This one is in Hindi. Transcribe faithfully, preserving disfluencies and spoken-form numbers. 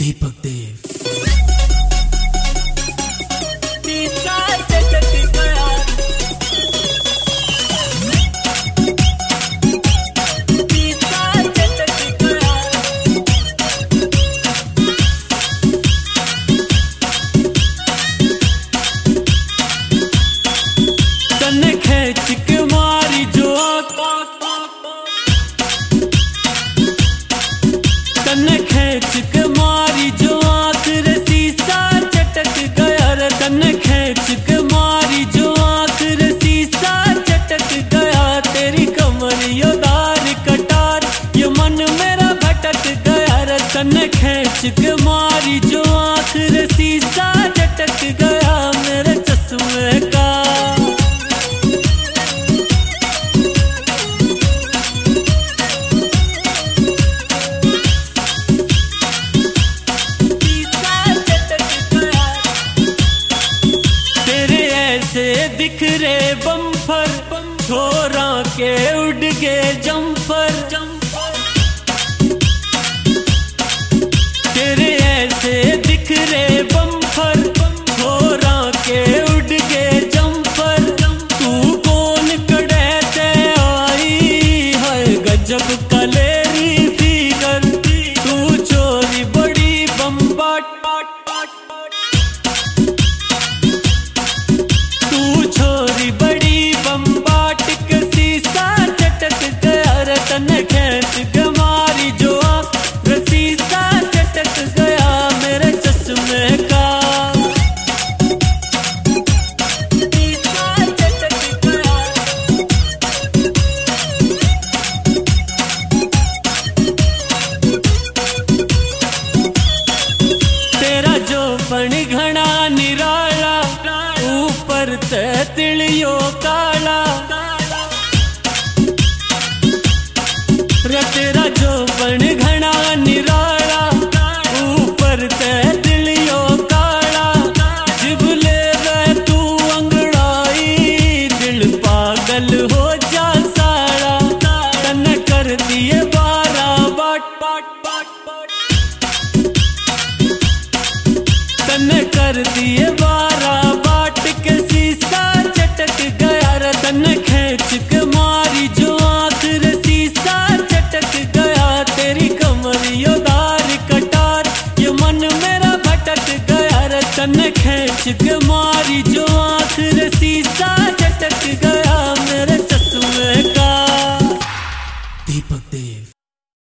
दीपक देव। तन्ने खींच के मारी जो आँख रे शीशा चटक गया रे, तन्ने खींच के मारी जो आँख रे शीशा चटक गया। तेरी कमर यो दार कटार ये मन मेरा भटक गया रे, तन्ने खींच के मारी जो आँख रे शीशा चटक गया मेरे चश्मे का। दिख रे बम्फर छोरा के उड़ गए जम्फर, तेरे ऐसे दिख रे बम्फर छोरा के उड़ गए जम्फर। तू कौन कड़े ते आई है गजब कलेरी फिगर, तू चोरी बड़ी बम्बाट छोरी बड़ी बम्बाट के शीशा चटक गया रे, तन्ने खींच के मारी जो आँख रे शीशा चटक गया मेरे चश्मे का। शीशा चटक गया तेरा जो बन घना निराला ऊपर ते तिलियो काला रे, तेरा जो बन घना निराला ऊपर ते तिलियो काला। जिबले रे तू अंगड़ाई दिल पागल हो जा सारा, तन्ने कर दिए बारा बाट तन्ने कर दिए बारा बाट के शीशा चटक गया रे, तन्ने खींच के मारी जो आँख रे शीशा चटक गया। तेरी कमर यो दार कटार ये मन मेरा भटक गया रे, तन्ने खींच के